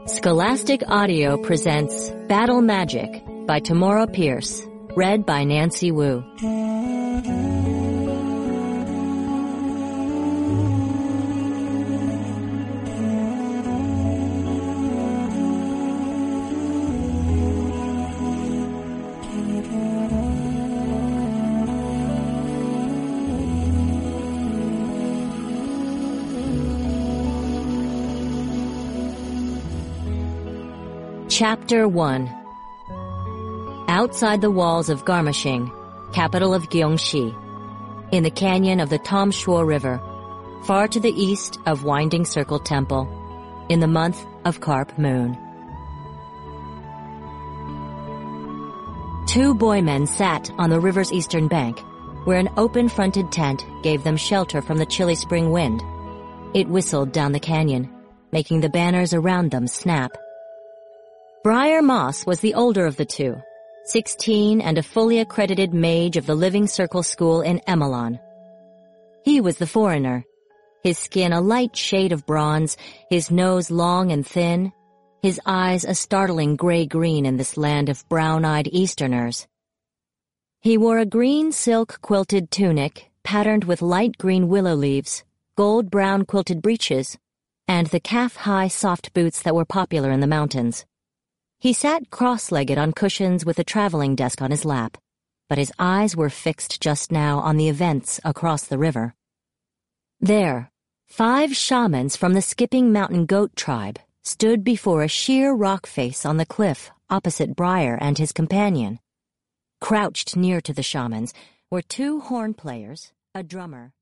Scholastic Audio presents Battle Magic by Tamora Pierce, read by Nancy Wu. Chapter 1. Outside the walls of Garmashing, capital of Gyeongsi, in the canyon of the Tomshuo River, far to the east of Winding Circle Temple, in the month of Carp Moon. Two boymen sat on the river's eastern bank, where an open-fronted tent gave them shelter from the chilly spring wind. It whistled down the canyon, making the banners around them snap. Briar Moss was the older of the two, 16 and a fully accredited mage of the Living Circle School in Emelon. He was the foreigner, his skin a light shade of bronze, his nose long and thin, his eyes a startling gray-green in this land of brown-eyed Easterners. He wore a green silk quilted tunic patterned with light green willow leaves, gold-brown quilted breeches, and the calf-high soft boots that were popular in the mountains. He sat cross-legged on cushions with a traveling desk on his lap, but his eyes were fixed just now on the events across the river. There, 5 shamans from the Skipping Mountain Goat tribe stood before a sheer rock face on the cliff opposite Briar and his companion. Crouched near to the shamans were 2 horn players, a drummer,